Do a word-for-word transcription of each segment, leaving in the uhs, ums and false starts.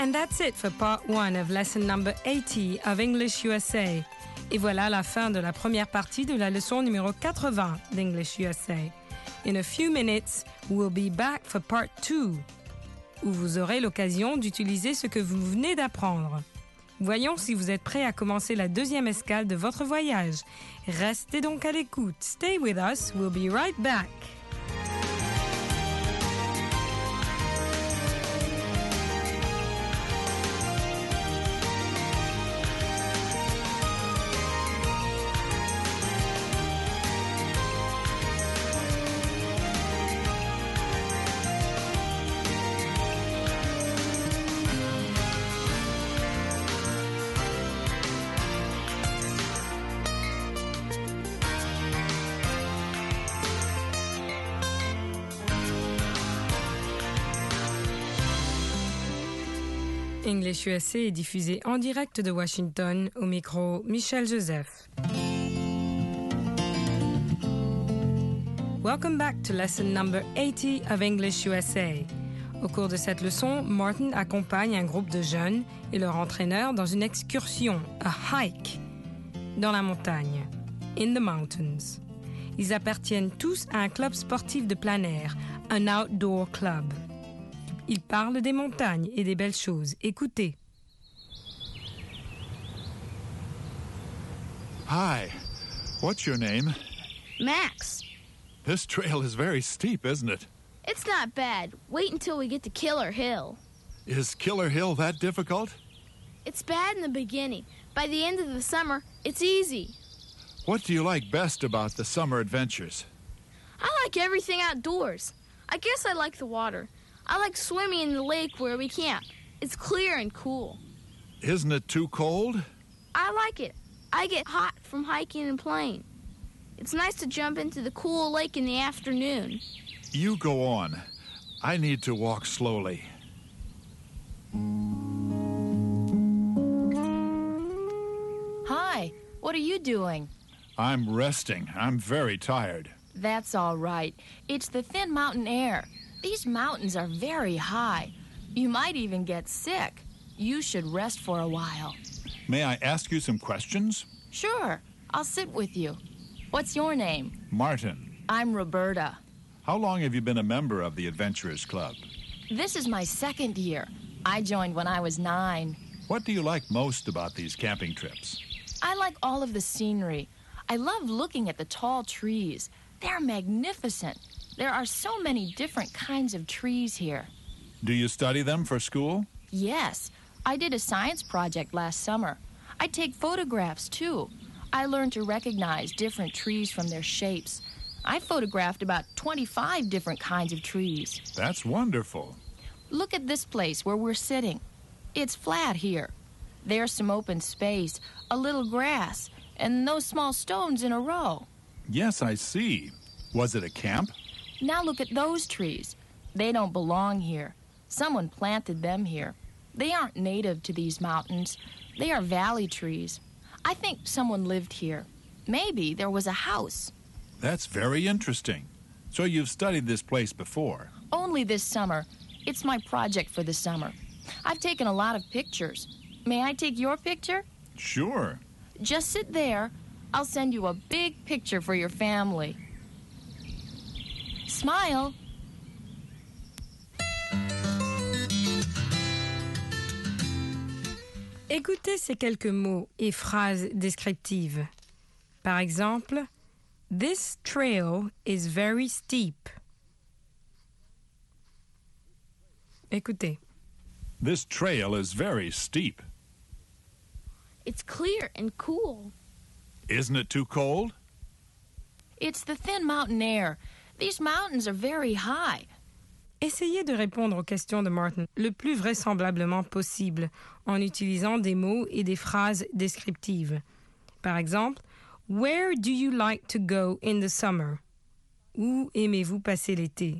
And that's it for part one of lesson number eighty of English U S A. Et voilà la fin de la première partie de la leçon numéro quatre-vingts d'English U S A. In a few minutes, we'll be back for part two, où vous aurez l'occasion d'utiliser ce que vous venez d'apprendre. Voyons si vous êtes prêts à commencer la deuxième escale de votre voyage. Restez donc à l'écoute. Stay with us, we'll be right back. English U S A est diffusé en direct de Washington, au micro Michel Joseph. Welcome back to lesson number eighty of English U S A. Au cours de cette leçon, Martin accompagne un groupe de jeunes et leur entraîneur dans une excursion, a hike, dans la montagne, in the mountains. Ils appartiennent tous à un club sportif de plein air, un outdoor club. Ils parlent des montagnes et des belles choses. Écoutez. Hi. What's your name? Max. This trail is very steep, isn't it? It's not bad. Wait until we get to Killer Hill. Is Killer Hill that difficult? It's bad in the beginning. By the end of the summer, it's easy. What do you like best about the summer adventures? I like everything outdoors. I guess I like the water. I like swimming in the lake where we camp. It's clear and cool. Isn't it too cold? I like it. I get hot from hiking and playing. It's nice to jump into the cool lake in the afternoon. You go on. I need to walk slowly. Hi, what are you doing? I'm resting. I'm very tired. That's all right. It's the thin mountain air. These mountains are very high. You might even get sick. You should rest for a while. May I ask you some questions? Sure, I'll sit with you. What's your name? Martin. I'm Roberta. How long have you been a member of the Adventurers Club? This is my second year. I joined when I was nine. What do you like most about these camping trips? I like all of the scenery. I love looking at the tall trees. They're magnificent. There are so many different kinds of trees here. Do you study them for school? Yes. I did a science project last summer. I take photographs, too. I learned to recognize different trees from their shapes. I photographed about twenty-five different kinds of trees. That's wonderful. Look at this place where we're sitting. It's flat here. There's some open space, a little grass, and those small stones in a row. Yes, I see. Was it a camp? Now look at those trees. They don't belong here. Someone planted them here. They aren't native to these mountains. They are valley trees. I think someone lived here. Maybe there was a house. That's very interesting. So you've studied this place before? Only this summer. It's my project for the summer. I've taken a lot of pictures. May I take your picture? Sure. Just sit there. I'll send you a big picture for your family. Smile. Écoutez ces quelques mots et phrases descriptives. Par exemple, This trail is very steep. Écoutez. This trail is very steep. It's clear and cool. Isn't it too cold? It's the thin mountain air. These mountains are very high. Essayez de répondre aux questions de Martin le plus vraisemblablement possible en utilisant des mots et des phrases descriptives. Par exemple, Where do you like to go in the summer? Où aimez-vous passer l'été?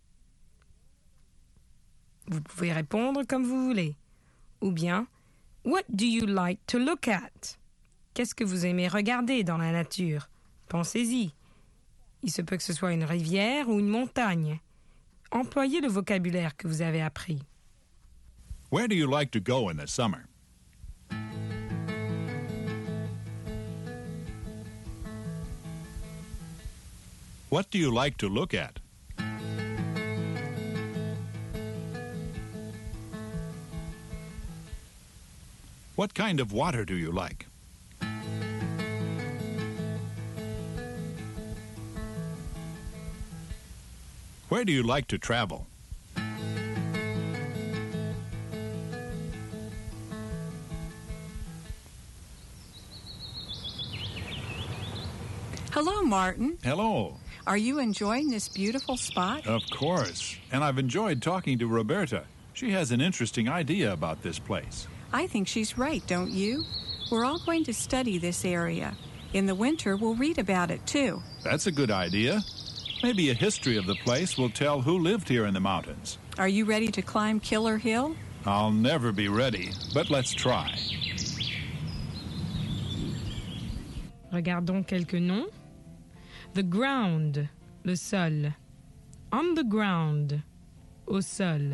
Vous pouvez répondre comme vous voulez. Ou bien, What do you like to look at? Qu'est-ce que vous aimez regarder dans la nature? Pensez-y. Il se peut que ce soit une rivière ou une montagne. Employez le vocabulaire que vous avez appris. Where do you like to go in the summer? What do you like to look at? What kind of water do you like? Where do you like to travel? Hello, Martin. Hello. Are you enjoying this beautiful spot? Of course. And I've enjoyed talking to Roberta. She has an interesting idea about this place. I think she's right, don't you? We're all going to study this area. In the winter, we'll read about it, too. That's a good idea. Maybe a history of the place will tell who lived here in the mountains. Are you ready to climb Killer Hill? I'll never be ready, but let's try. Regardons quelques noms. The ground, le sol. On the ground, au sol.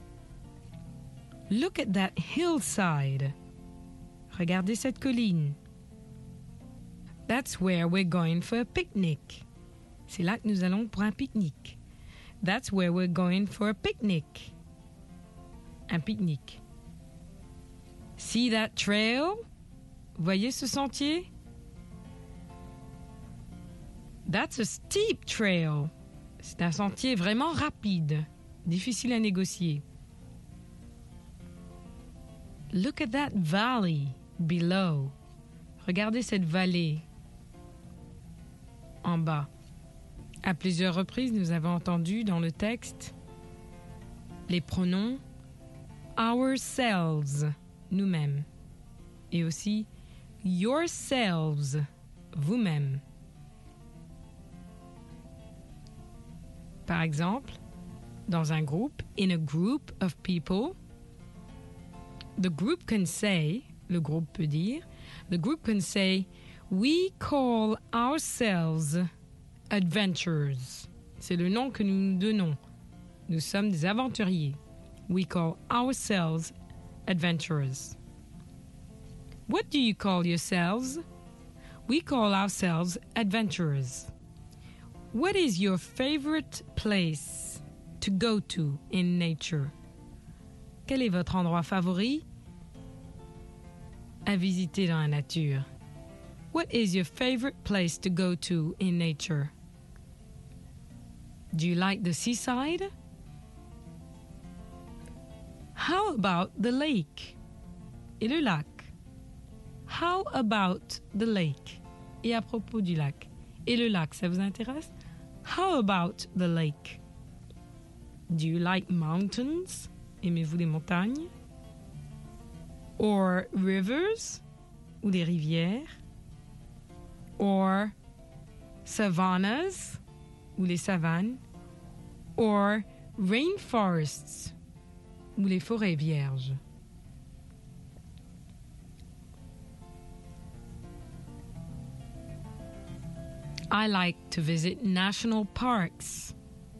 Look at that hillside. Regardez cette colline. That's where we're going for a picnic. C'est là que nous allons pour un pique-nique. That's where we're going for a picnic. Un pique-nique. See that trail? Voyez ce sentier? That's a steep trail. C'est un sentier vraiment rapide, difficile à négocier. Look at that valley below. Regardez cette vallée en bas. À plusieurs reprises, nous avons entendu dans le texte les pronoms ourselves, nous-mêmes, et aussi yourselves, vous-même. Par exemple, dans un groupe, in a group of people, the group can say, le groupe peut dire, the group can say, we call ourselves adventurers. C'est le nom que nous nous donnons. Nous sommes des aventuriers. We call ourselves adventurers. What do you call yourselves? We call ourselves adventurers. What is your favorite place to go to in nature? Quel est votre endroit favori à visiter dans la nature? What is your favorite place to go to in nature? Do you like the seaside? How about the lake? Et le lac? How about the lake? Et à propos du lac? Et le lac, ça vous intéresse? How about the lake? Do you like mountains? Aimez-vous les montagnes? Or rivers? Ou des rivières? Or savannas? Ou les savanes? Or rainforests? Ou les forêts vierges? I like to visit national parks.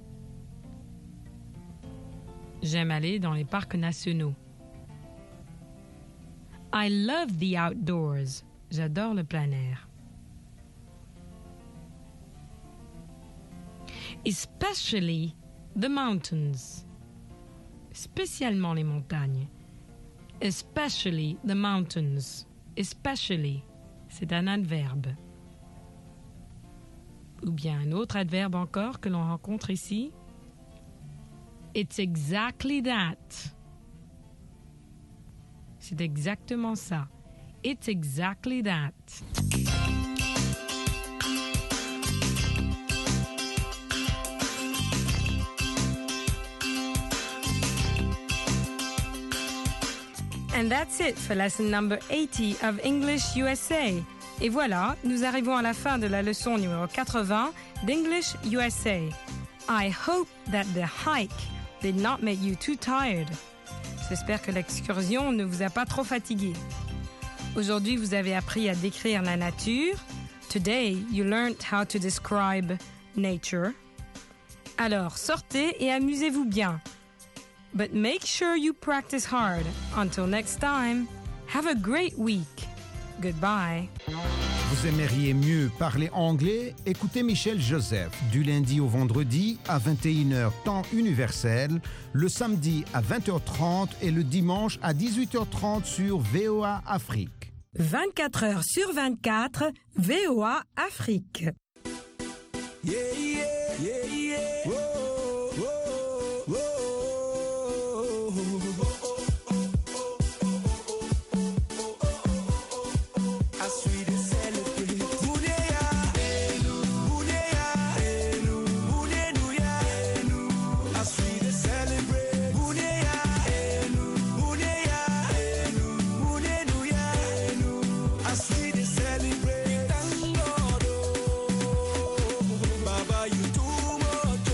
J'aime aller dans les parcs nationaux. I love the outdoors. J'adore le plein air. Especially the mountains. Spécialement les montagnes. Especially the mountains. Especially, c'est un adverbe. Ou bien un autre adverbe encore que l'on rencontre ici. It's exactly that. C'est exactement ça. It's exactly that. And that's it for lesson number eighty of English U S A. Et voilà, nous arrivons à la fin de la leçon numéro quatre-vingts d'English U S A. I hope that the hike did not make you too tired. J'espère que l'excursion ne vous a pas trop fatigué. Aujourd'hui, vous avez appris à décrire la nature. Today, you learned how to describe nature. Alors, sortez et amusez-vous bien. But make sure you practice hard. Until next time, have a great week. Goodbye. Vous aimeriez mieux parler anglais? Écoutez Michel Joseph du lundi au vendredi à vingt et une heures temps universel, le samedi à vingt heures trente et le dimanche à dix-huit heures trente sur V O A Afrique. vingt-quatre heures sur vingt-quatre, V O A Afrique. Yeah, yeah, yeah, yeah. Whoa, whoa, whoa. As we dey celebrate, Buneya, Buneya, Buneya, as we dey celebrate, Buneya, Buneya, Buneya, as we dey celebrate. Thank God, oh, Baba, you too much,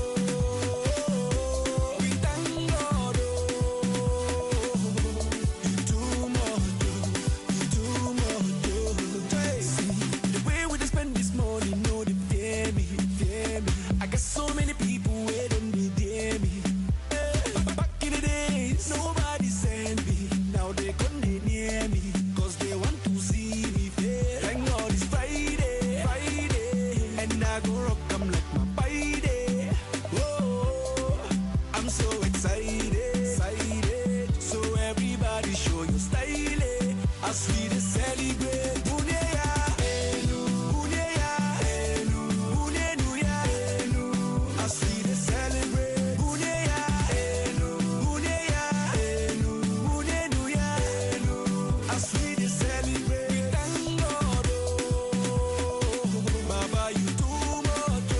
oh. We thank God, oh, you too much, oh, you too much, oh. Hey, see, the way we dey spend this money, no, they fear me, fear me. I got so many people waiting, they dare me. Eh, back in the days, nobody sent me. Now they come they near me, cause they want to see me fail. Thank God it's Friday, Friday, and I go rock 'em like my Friday. Oh, I'm so excited, excited. So everybody show your style, eh, as we dey celebrate. Buneya, Buneya, Buneya, as we dey celebrate. Buneya, Buneya, Buneya, as we dey celebrate. We thank God, oh, Baba, you too much,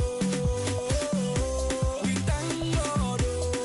oh. We thank God,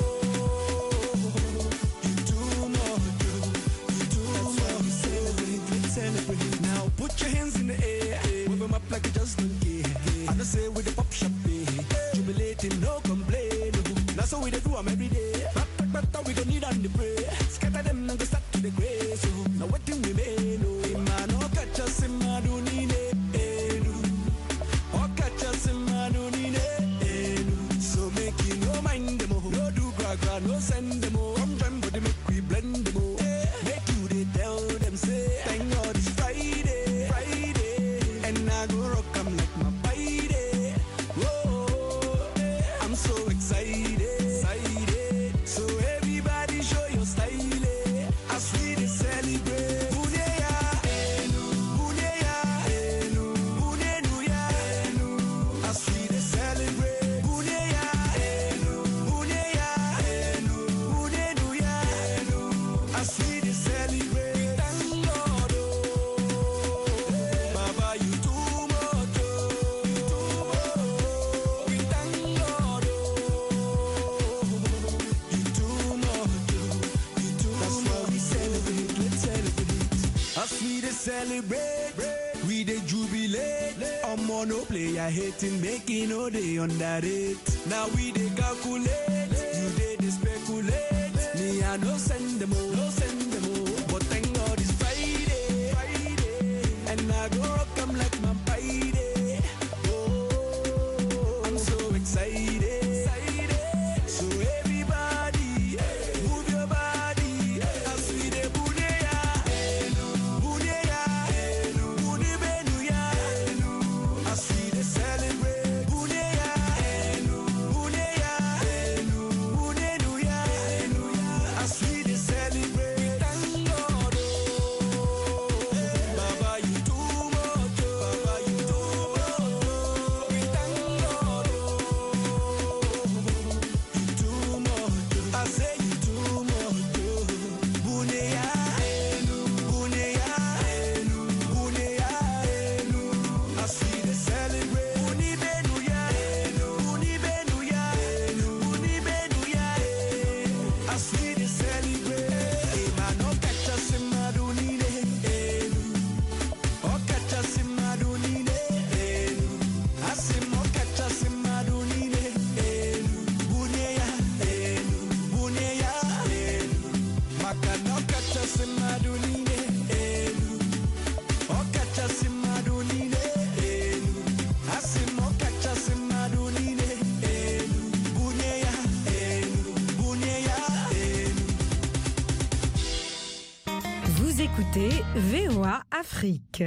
oh, you too much, oh, you too much. That's why we celebrate, we celebrate. Now put your hands in the air, wave 'em up like you just don't care. I don't say with the pop shop, eh, jubilating, no complain. That's how we dey do 'em every day. But but but we gon' need on the pray. Scatter them and go start to the grace. So now what thing we made, oh, man, oh, catch us in my dunine, eh, no. Oh, catch us in my dunine, eh, no. So make you no mind them, oh, no do gra gra, no send them, oh. Come join body, make we blend them, oh. Make you they tell them, say, thank God it's Friday, Friday, and I go rock 'em like my Friday. Whoa, I'm so excited, excited. So everybody show your style, eh, as we dey celebrate. Buneya, Buneya, Buneya, as we dey celebrate. Buneya, Buneya, Buneya, as we dey celebrate. Thank God, oh, Baba, you too much, oh, you too much. We thank God, oh, you too much, oh, you too much. That's why we celebrate, let's celebrate. As we dey celebrate, we dey jubilate. I'm on no player hating, making no day under it. Now we dey calculate, you dey dey speculate. Me I no send them all, no send them all. But thank God it's Friday, Friday, and I go rock 'em like my Friday. Oh, I'm so excited, excited. So everybody, move your body, as we dey Buneya, Buneya, Buneya, as we dey celebrate. Buneya, Buneya, Buneya, as we dey écoutez V O A Afrique.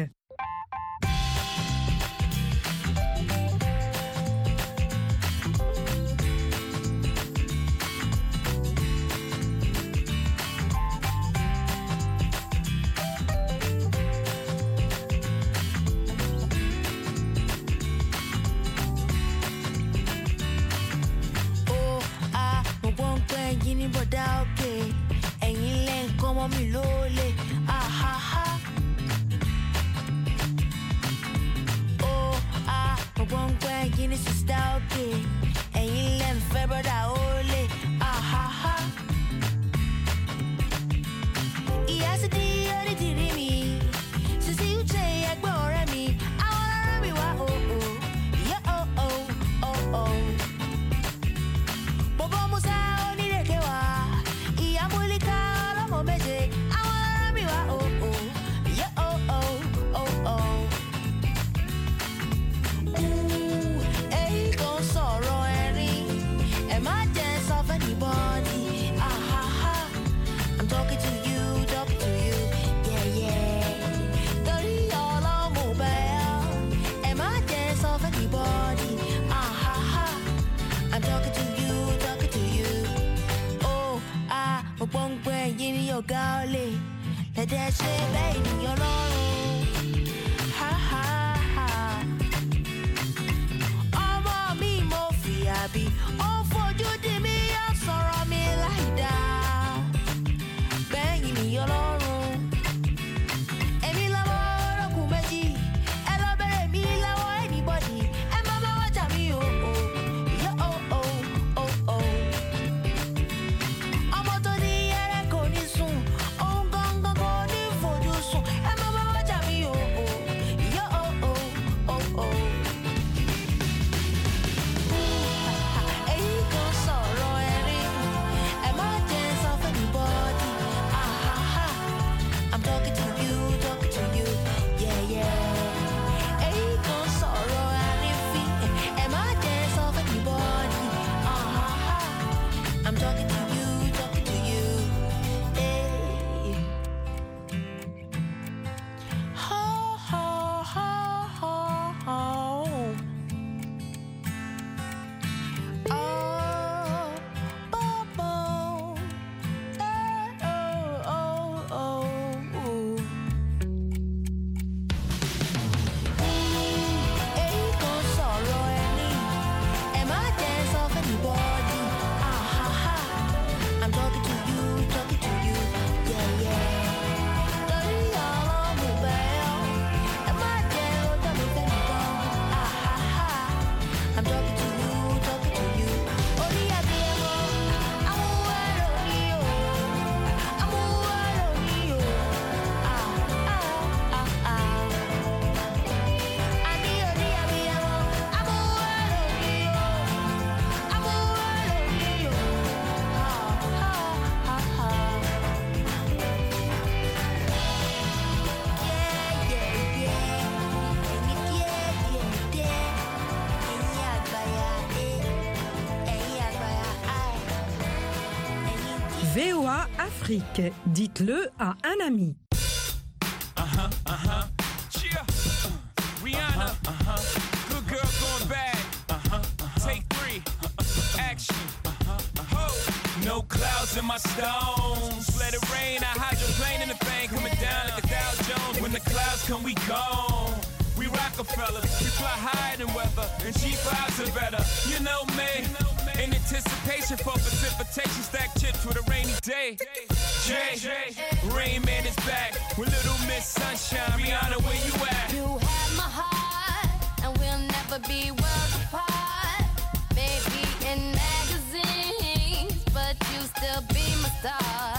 Bọ̀dá òkè ẹ̀yin lẹ́ ń kọ́ mọ́ mi lólè àhàhà. Ó a gbọ̀ngbọ̀n ẹ̀yin ní sísá òkè ẹ̀yin lẹ́ ń fẹ́ bọ́dà òlè àhàhà. Ìyá sì di orí ti rí mi sísí uche ẹgbẹ́ ọ̀rẹ́ mi àwọn ọ̀rẹ́ mi wá òò yẹ òò òò. Bọ̀bọ̀ Musa Gale, let that shit baby alone. Ha ha ha. Ọmọ mi mo fi àbí, ó fojú di mi, ó sọ̀rọ̀ mi láìda. Bẹ́yìn mi ọlọ́run. Èmi lọ́wọ́ ọlọ́kùn méjì, ẹ lọ bẹ̀rẹ̀ mi lọ́wọ́ anybody. Ẹ má má wájà mi o o, yọ o o o o. Ọmọ tó ní ẹrẹ́ kò ní sùn. V O A Afrique, dites-le à un ami. Uh-huh, uh-huh. Cheer. Uh, Rihanna. Uh-huh, uh-huh. Good girl going bad. Uh-huh, uh-huh. Take three. Uh-huh. Action. Uh-huh, uh-huh. Ho. No clouds in my stones. Let it rain. I hydroplane in the thing coming down like a Dow Jones. When the clouds come, we gone. We Rockefellers. We fly higher than weather. And G fives are better. You know me. In anticipation for precipitation, stack chips with a rainy day. Jay, Rain Man is back with Little Miss Sunshine. Rihanna, where you at? You have my heart, and we'll never be worlds apart. Maybe in magazines, but you still be my star.